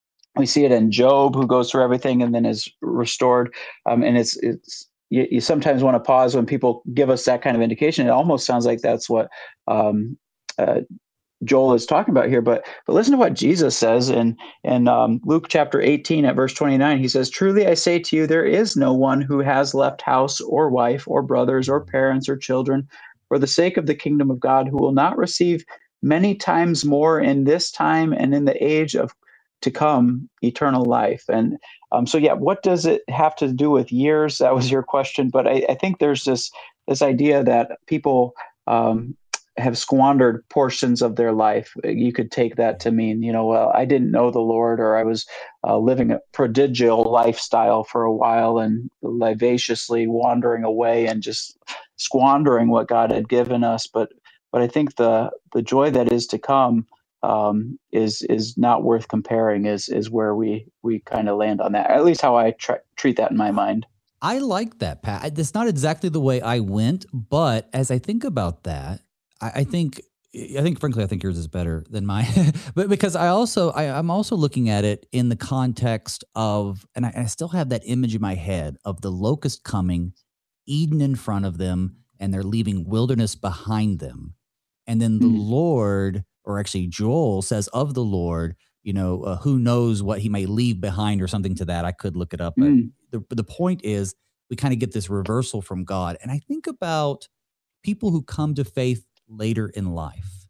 we see it in Job, who goes through everything and then is restored. Um, and it's it's you, you sometimes want to pause when people give us that kind of indication. It almost sounds like that's what um, uh, Joel is talking about here, but but listen to what Jesus says in in um, Luke chapter eighteen at verse twenty-nine. He says, "Truly I say to you, there is no one who has left house or wife or brothers or parents or children for the sake of the kingdom of God who will not receive many times more in this time and in the age of to come eternal life." And um, so, yeah, what does it have to do with years? That was your question, but I, I think there's this this idea that people. Um, have squandered portions of their life. You could take that to mean, you know, well, I didn't know the Lord, or I was uh, living a prodigal lifestyle for a while and lavaciously wandering away and just squandering what God had given us. But but I think the the joy that is to come um, is is not worth comparing. Is is where we we kind of land on that. At least how I try, treat that in my mind. I like that, Pat. That's not exactly the way I went, but as I think about that, I, I think, I think, frankly, I think yours is better than mine. But because I also, I, I'm also looking at it in the context of, and I, and I still have that image in my head of the locust coming, Eden in front of them, and they're leaving wilderness behind them. And then the Mm. Lord, or actually Joel says of the Lord, you know, uh, who knows what he may leave behind or something to that. I could look it up. But Mm. the, the point is we kind of get this reversal from God. And I think about people who come to faith later in life.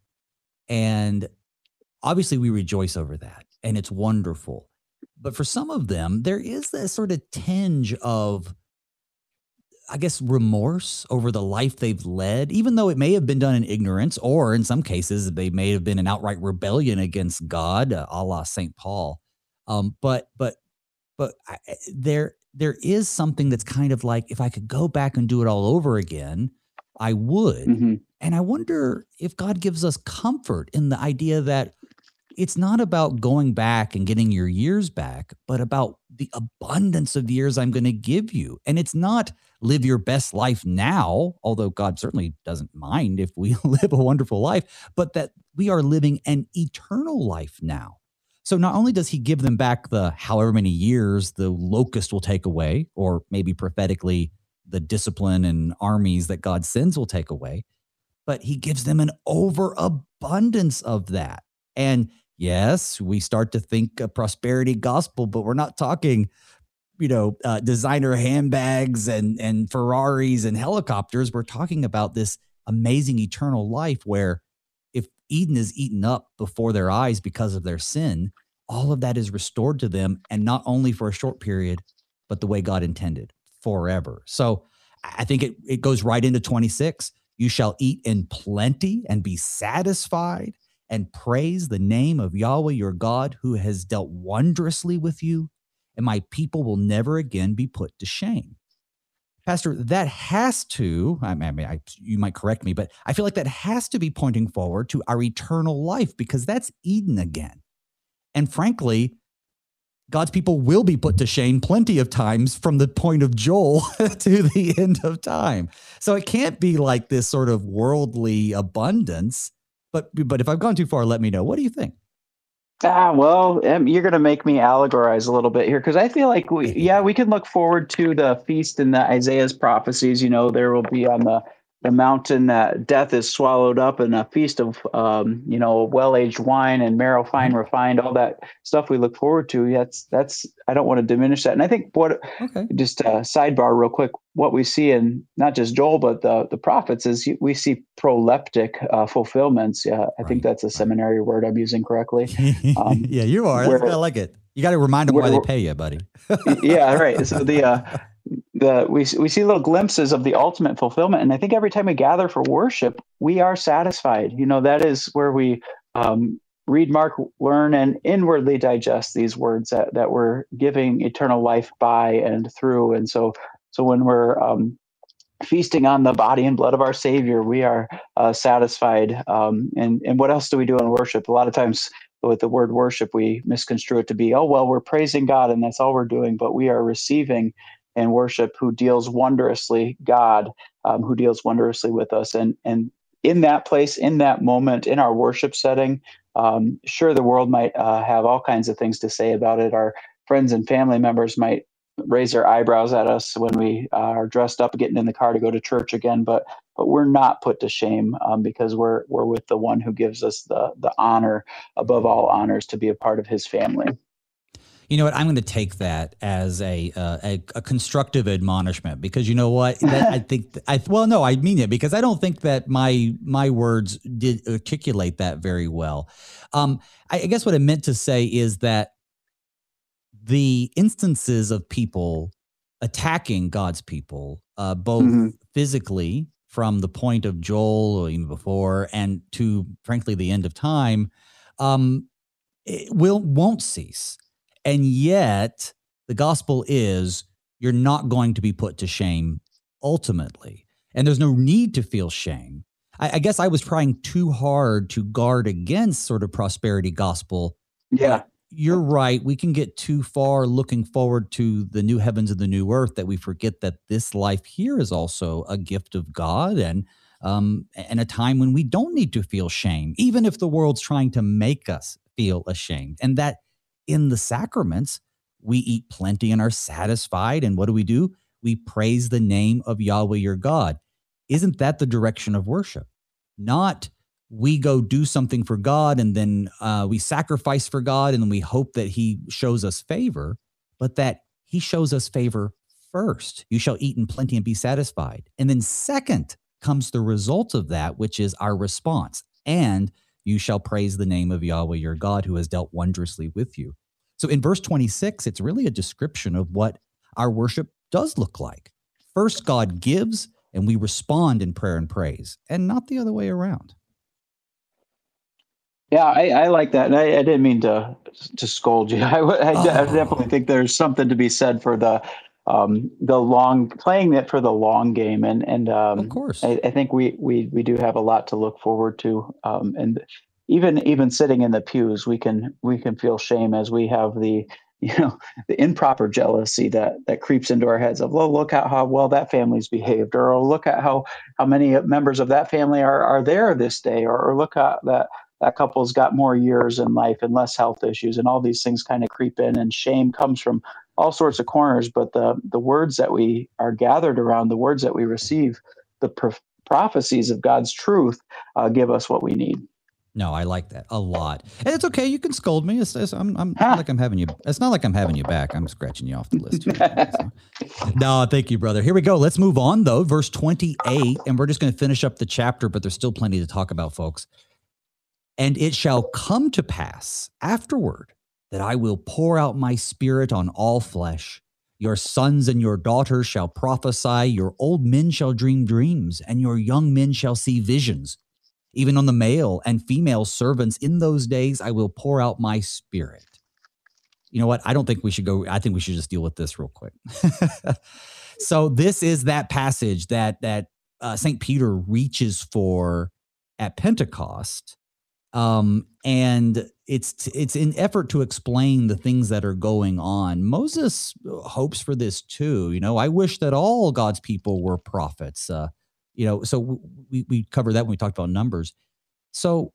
And obviously we rejoice over that and it's wonderful. But for some of them, there is this sort of tinge of, I guess, remorse over the life they've led, even though it may have been done in ignorance, or in some cases, they may have been an outright rebellion against God, uh, a la Saint Paul. Um, but, but, but I, there, there is something that's kind of like, if I could go back and do it all over again, I would. Mm-hmm. And I wonder if God gives us comfort in the idea that it's not about going back and getting your years back, but about the abundance of years I'm going to give you. And it's not live your best life now, although God certainly doesn't mind if we live a wonderful life, but that we are living an eternal life now. So not only does he give them back the however many years the locust will take away, or maybe prophetically the discipline and armies that God sends will take away, but he gives them an overabundance of that. And yes, we start to think a prosperity gospel, but we're not talking, you know, uh, designer handbags and, and Ferraris and helicopters. We're talking about this amazing eternal life where if Eden is eaten up before their eyes because of their sin, all of that is restored to them, and not only for a short period, but the way God intended, forever. So I think it, it goes right into twenty-six. You shall eat in plenty and be satisfied, and praise the name of Yahweh your God, who has dealt wondrously with you, and my people will never again be put to shame. Pastor, that has to, I mean, I, you might correct me, but I feel like that has to be pointing forward to our eternal life, because that's Eden again. And frankly, God's people will be put to shame plenty of times from the point of Joel to the end of time. So it can't be like this sort of worldly abundance. But but if I've gone too far, let me know. What do you think? Ah, well, um, you're going to make me allegorize a little bit here, because I feel like, we, yeah, we can look forward to the feast in the Isaiah's prophecies. You know, there will be on the, the mountain that death is swallowed up, and a feast of, um, you know, well-aged wine and marrow fine refined, all that stuff we look forward to. That's, that's, I don't want to diminish that. And I think what, okay. just a sidebar real quick, what we see in not just Joel, but the, the prophets is we see proleptic uh, fulfillments. Yeah, I right. think that's a seminary word I'm using correctly. Um, yeah, you are. Where, I like it. You got to remind them where, why they pay you, buddy. Yeah, right. So the, uh, the we we see little glimpses of the ultimate fulfillment, and I think every time we gather for worship, we are satisfied. You know, that is where we um, read, mark, learn, and inwardly digest these words that that we're giving eternal life by and through. And so, so when we're um, feasting on the body and blood of our Savior, we are uh, satisfied. Um, and and what else do we do in worship? A lot of times, with the word worship, we misconstrue it to be, oh, well, we're praising God and that's all we're doing, but we are receiving and worship who deals wondrously, God, um, who deals wondrously with us. And and in that place, in that moment, in our worship setting, um, sure, the world might uh, have all kinds of things to say about it. Our friends and family members might raise their eyebrows at us when we uh, are dressed up, getting in the car to go to church again, but but we're not put to shame um, because we're we're with the one who gives us the the honor above all honors to be a part of his family. You know what? I'm going to take that as a uh, a, a constructive admonishment, because you know what? That, I think I well, no, I mean it, because I don't think that my my words did articulate that very well. Um, I, I guess what I meant to say is that the instances of people attacking God's people, uh, both mm-hmm. physically from the point of Joel or even before, and to frankly the end of time, um, it will won't cease. And yet the gospel is you're not going to be put to shame ultimately. And there's no need to feel shame. I, I guess I was trying too hard to guard against sort of prosperity gospel. Yeah. You're right. We can get too far looking forward to the new heavens and the new earth that we forget that this life here is also a gift of God, and um, and a time when we don't need to feel shame, even if the world's trying to make us feel ashamed. And that in the sacraments, we eat plenty and are satisfied. And what do we do? We praise the name of Yahweh your God. Isn't that the direction of worship? Not we go do something for God and then uh, we sacrifice for God and then we hope that he shows us favor, but that he shows us favor first. You shall eat in plenty and be satisfied. And then second comes the result of that, which is our response. And you shall praise the name of Yahweh your God, who has dealt wondrously with you. So in verse twenty-six, it's really a description of what our worship does look like. First, God gives, and we respond in prayer and praise, and not the other way around. Yeah, I, I like that. And I, I didn't mean to to scold you. I, I, oh. I definitely think there's something to be said for the um, the long playing it for the long game, and and um, of course, I, I think we we we do have a lot to look forward to. Um, and even even sitting in the pews, we can we can feel shame as we have the you know the improper jealousy that that creeps into our heads of, well, look at how well that family's behaved, or oh, look at how how many members of that family are are there this day, or, or look at that. That couple's got more years in life and less health issues, and all these things kind of creep in, and shame comes from all sorts of corners. But the the words that we are gathered around, the words that we receive, the pro- prophecies of God's truth uh, give us what we need. No, I like that a lot. And it's okay. You can scold me. It's, it's, I'm, I'm huh. not like I'm having you. It's not like I'm having you back. I'm scratching you off the list here. So. No, thank you, brother. Here we go. Let's move on, though. Verse twenty-eight, and we're just going to finish up the chapter, but there's still plenty to talk about, folks. And it shall come to pass afterward that I will pour out my spirit on all flesh. Your sons and your daughters shall prophesy, your old men shall dream dreams, and your young men shall see visions. Even on the male and female servants in those days, I will pour out my spirit. You know what? I don't think we should go. I think we should just deal with this real quick. So this is that passage that that uh, Saint Peter reaches for at Pentecost. Um, and it's it's an effort to explain the things that are going on. Moses hopes for this too. You know, I wish that all God's people were prophets. Uh, you know, so we we covered that when we talked about Numbers. So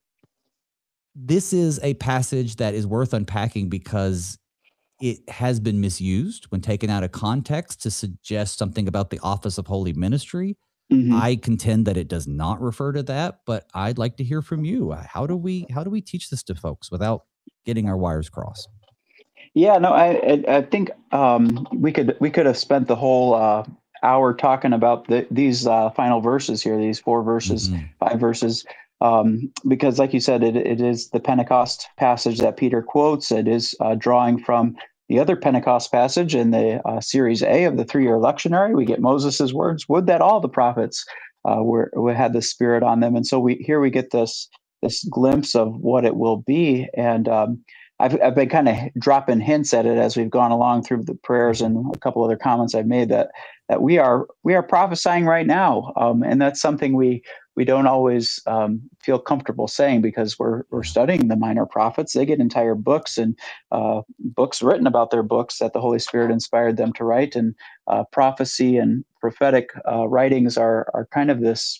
this is a passage that is worth unpacking because it has been misused when taken out of context to suggest something about the office of holy ministry. Mm-hmm. I contend that it does not refer to that, but I'd like to hear from you. How do we how do we teach this to folks without getting our wires crossed? Yeah, no, I I think um, we could we could have spent the whole uh, hour talking about the, these uh, final verses here, these four verses, mm-hmm. five verses, um, because, like you said, it it is the Pentecost passage that Peter quotes. It is uh, drawing from the other Pentecost passage in the uh, series A of the three-year lectionary. We get Moses's words, "Would that all the prophets uh, were, were had the Spirit on them." And so we here we get this this glimpse of what it will be. And um, I've I've been kind of dropping hints at it as we've gone along through the prayers and a couple other comments I've made that that we are we are prophesying right now, um, and that's something we. We don't always um, feel comfortable saying because we're we're studying the minor prophets. They get entire books and uh, books written about their books that the Holy Spirit inspired them to write. And uh, prophecy and prophetic uh, writings are are kind of this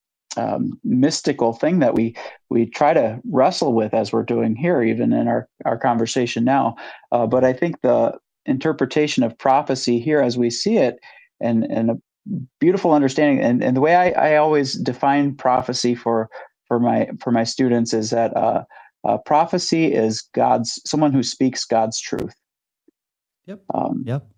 um, mystical thing that we we try to wrestle with as we're doing here, even in our our conversation now. Uh, but I think the interpretation of prophecy here, as we see it, and and a beautiful understanding, and, and the way I, I always define prophecy for for my for my students is that uh, uh, prophecy is God's someone who speaks God's truth. Yep. Um, yep.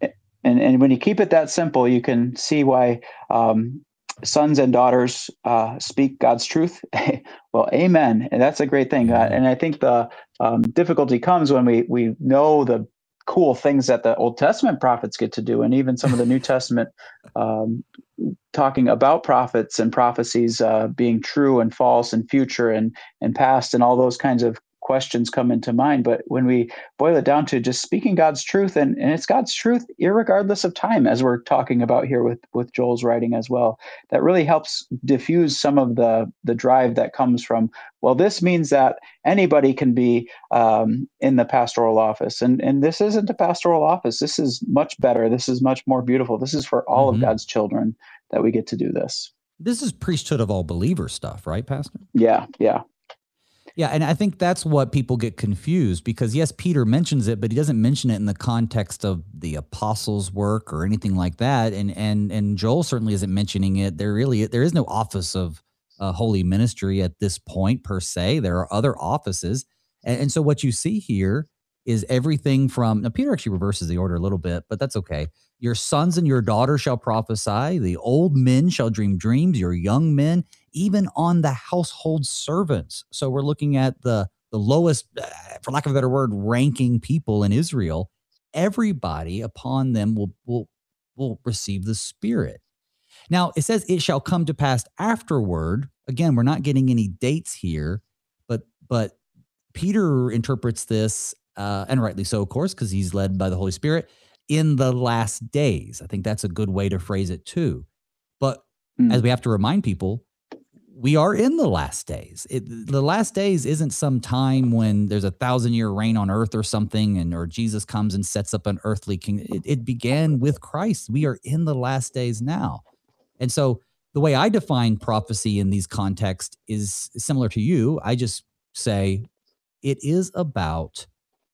And and when you keep it that simple, you can see why um, sons and daughters uh, speak God's truth. Well, amen, and that's a great thing. Mm-hmm. Uh, and I think the um, difficulty comes when we we know the cool things that the Old Testament prophets get to do, and even some of the New Testament um, talking about prophets and prophecies uh, being true and false and future and and past, and all those kinds of questions come into mind. But when we boil it down to just speaking God's truth, and, and it's God's truth irregardless of time, as we're talking about here with, with Joel's writing as well, that really helps diffuse some of the, the drive that comes from, well, this means that anybody can be um, in the pastoral office. And, and this isn't a pastoral office. This is much better. This is much more beautiful. This is for all mm-hmm. of God's children that we get to do this. This is priesthood of all believers stuff, right, Pastor? Yeah, yeah. Yeah, and I think that's what people get confused because, yes, Peter mentions it, but he doesn't mention it in the context of the apostles' work or anything like that. And and and Joel certainly isn't mentioning it. There really there is no office of uh, holy ministry at this point per se. There are other offices, and, and so what you see here is everything from. Now, Peter actually reverses the order a little bit, but that's okay. Your sons and your daughters shall prophesy. The old men shall dream dreams. Your young men, even on the household servants. So we're looking at the, the lowest, for lack of a better word, ranking people in Israel. Everybody upon them will, will, will receive the Spirit. Now, it says it shall come to pass afterward. Again, we're not getting any dates here, but but Peter interprets this, uh, and rightly so, of course, because he's led by the Holy Spirit, in the last days. I think that's a good way to phrase it too. But mm. as we have to remind people, we are in the last days. It, the last days isn't some time when there's a thousand year reign on earth or something, and or Jesus comes and sets up an earthly king. It, it began with Christ. We are in the last days now. And so the way I define prophecy in these contexts is similar to you. I just say it is about,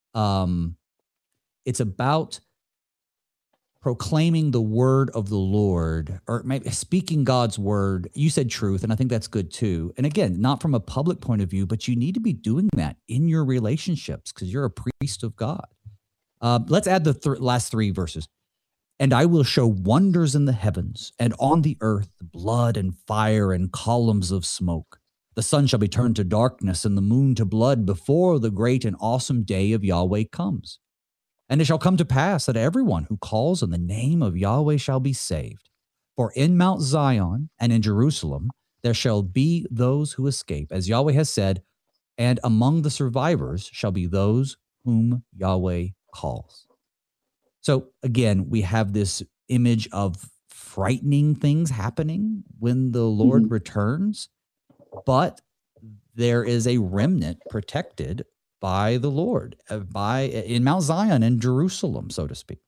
um, it's about proclaiming the word of the Lord, or maybe speaking God's word. You said truth, and I think that's good too. And again, not from a public point of view, but you need to be doing that in your relationships because you're a priest of God. Uh, let's add the th- last three verses. And I will show wonders in the heavens and on the earth, blood and fire and columns of smoke. The sun shall be turned to darkness and the moon to blood before the great and awesome day of Yahweh comes. And it shall come to pass that everyone who calls on the name of Yahweh shall be saved. For in Mount Zion and in Jerusalem there shall be those who escape, as Yahweh has said, and among the survivors shall be those whom Yahweh calls. So again, we have this image of frightening things happening when the Lord mm-hmm. returns, but there is a remnant protected by the Lord, uh, by in Mount Zion and Jerusalem, so to speak.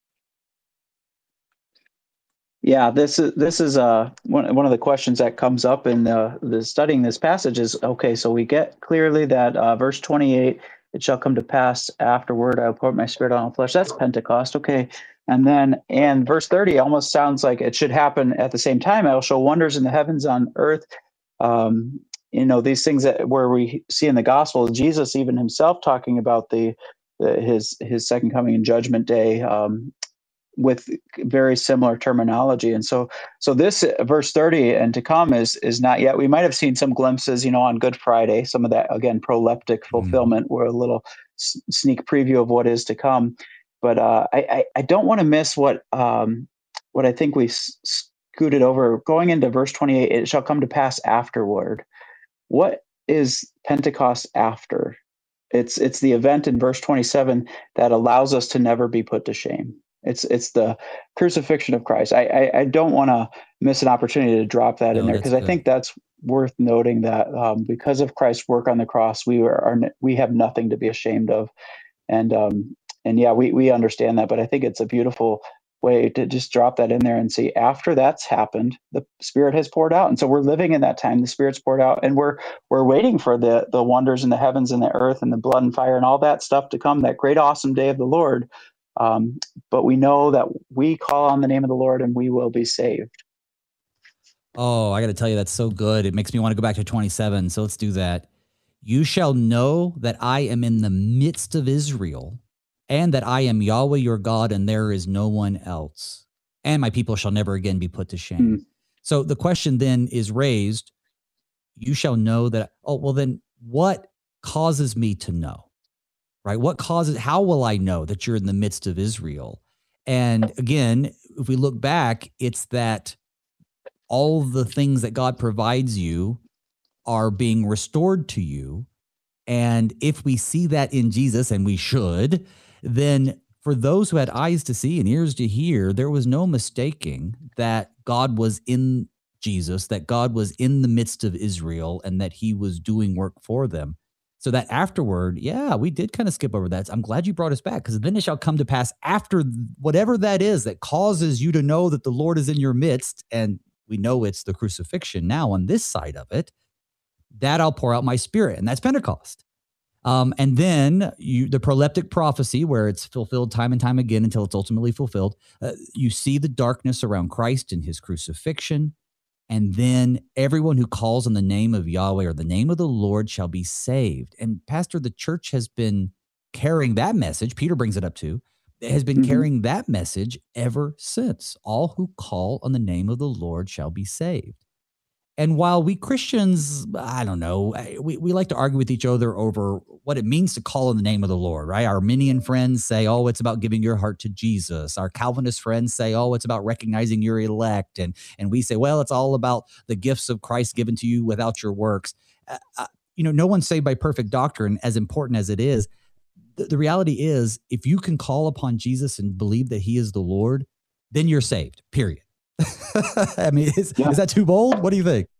Yeah, this is this is uh one one of the questions that comes up in the, the studying this passage is, okay, so we get clearly that uh, verse twenty-eight, it shall come to pass afterward, I will pour out my spirit on all flesh. That's Pentecost, okay. And then, and verse thirty almost sounds like it should happen at the same time. I will show wonders in the heavens on earth. Um, you know, these things that where we see in the gospel, Jesus even himself talking about the, the his his second coming and judgment day. Um, with very similar terminology. And so so this verse thirty and to come is is not yet. We might have seen some glimpses, you know, on Good Friday, some of that, again, proleptic fulfillment, mm. were a little s- sneak preview of what is to come. But uh, I, I, I don't want to miss what um, what I think we s- scooted over. Going into verse twenty-eight, it shall come to pass afterward. What is Pentecost after? It's it's the event in verse twenty-seven that allows us to never be put to shame. It's it's the crucifixion of Christ. I I, I don't want to miss an opportunity to drop that no, in there because I think that's worth noting that um, because of Christ's work on the cross, we are, are we have nothing to be ashamed of, and um and yeah, we we understand that, but I think it's a beautiful way to just drop that in there and see after that's happened, the Spirit has poured out, and so we're living in that time. The Spirit's poured out, and we're we're waiting for the the wonders in the heavens and the earth and the blood and fire and all that stuff to come. That great awesome day of the Lord. Um, but we know that we call on the name of the Lord and we will be saved. Oh, I got to tell you, that's so good. It makes me want to go back to twenty-seven. So let's do that. You shall know that I am in the midst of Israel, and that I am Yahweh your God, and there is no one else. And my people shall never again be put to shame. Mm. So the question then is raised, you shall know that, oh, well then what causes me to know? Right? What causes, how will I know that you're in the midst of Israel? And again, if we look back, it's that all the things that God provides you are being restored to you. And if we see that in Jesus, and we should, then for those who had eyes to see and ears to hear, there was no mistaking that God was in Jesus, that God was in the midst of Israel, and that he was doing work for them. So that afterward, yeah, we did kind of skip over that. I'm glad you brought us back, because then it shall come to pass after whatever that is that causes you to know that the Lord is in your midst, and we know it's the crucifixion now on this side of it, that I'll pour out my Spirit, and that's Pentecost. Um, and then you, the proleptic prophecy, where it's fulfilled time and time again until it's ultimately fulfilled, uh, you see the darkness around Christ and his crucifixion. And then everyone who calls on the name of Yahweh or the name of the Lord shall be saved. And Pastor, the church has been carrying that message. Peter brings it up too. It has been mm-hmm. carrying that message ever since. All who call on the name of the Lord shall be saved. And while we Christians, I don't know, we, we like to argue with each other over what it means to call on the name of the Lord, right? Our Arminian friends say, oh, it's about giving your heart to Jesus. Our Calvinist friends say, oh, it's about recognizing your elect. And, and we say, well, it's all about the gifts of Christ given to you without your works. Uh, you know, no one's saved by perfect doctrine, as important as it is. The, the reality is, if you can call upon Jesus and believe that he is the Lord, then you're saved, period. I mean, is, yeah. is that too bold? What do you think?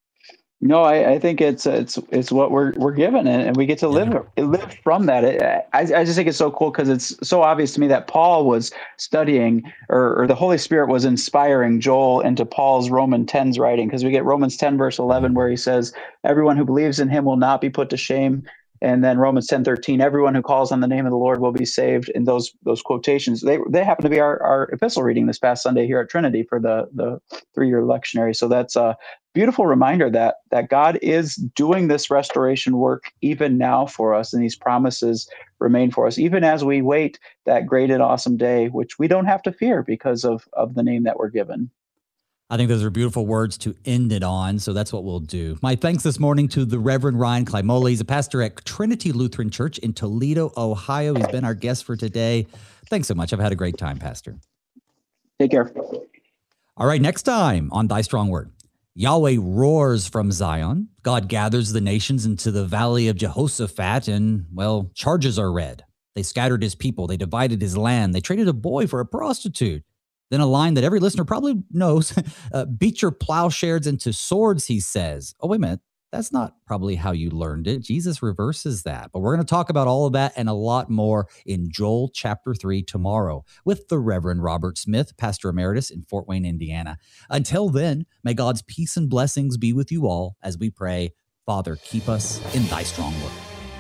No, I, I think it's it's it's what we're we're given, and, and we get to yeah. live live from that. It, I I just think it's so cool because it's so obvious to me that Paul was studying, or, or the Holy Spirit was inspiring Joel into Paul's Romans ten's writing, because we get Romans ten verse eleven where he says, "Everyone who believes in him will not be put to shame." And then Romans ten thirteen, everyone who calls on the name of the Lord will be saved. And those those quotations, they they happen to be our, our epistle reading this past Sunday here at Trinity for the, the three-year lectionary. So that's a beautiful reminder that that God is doing this restoration work even now for us, and these promises remain for us, even as we wait that great and awesome day, which we don't have to fear because of, of the name that we're given. I think those are beautiful words to end it on, so that's what we'll do. My thanks this morning to the Reverend Ryan Climola. He's a pastor at Trinity Lutheran Church in Toledo, Ohio. He's been our guest for today. Thanks so much. I've had a great time, Pastor. Take care. All right, next time on Thy Strong Word. Yahweh roars from Zion. God gathers the nations into the valley of Jehoshaphat, and, well, charges are read. They scattered his people. They divided his land. They traded a boy for a prostitute. Then a line that every listener probably knows, uh, beat your plowshares into swords, he says. Oh, wait a minute. That's not probably how you learned it. Jesus reverses that. But we're going to talk about all of that and a lot more in Joel chapter three tomorrow with the Reverend Robert Smith, Pastor Emeritus in Fort Wayne, Indiana. Until then, may God's peace and blessings be with you all as we pray, Father, keep us in thy strong word.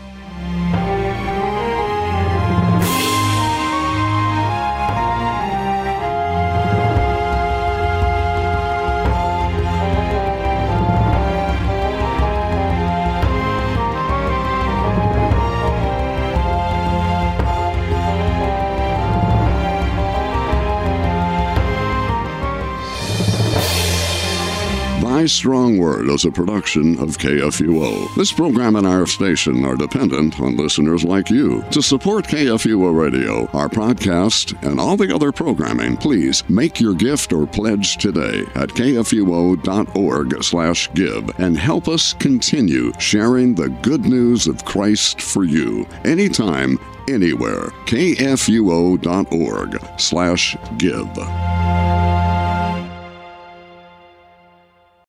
Thy Strong Word is a production of K F U O. This program and our station are dependent on listeners like you. To support K F U O Radio, our podcast, and all the other programming, please make your gift or pledge today at kfuo.org slash give and help us continue sharing the good news of Christ for you. Anytime, anywhere. kfuo.org slash give.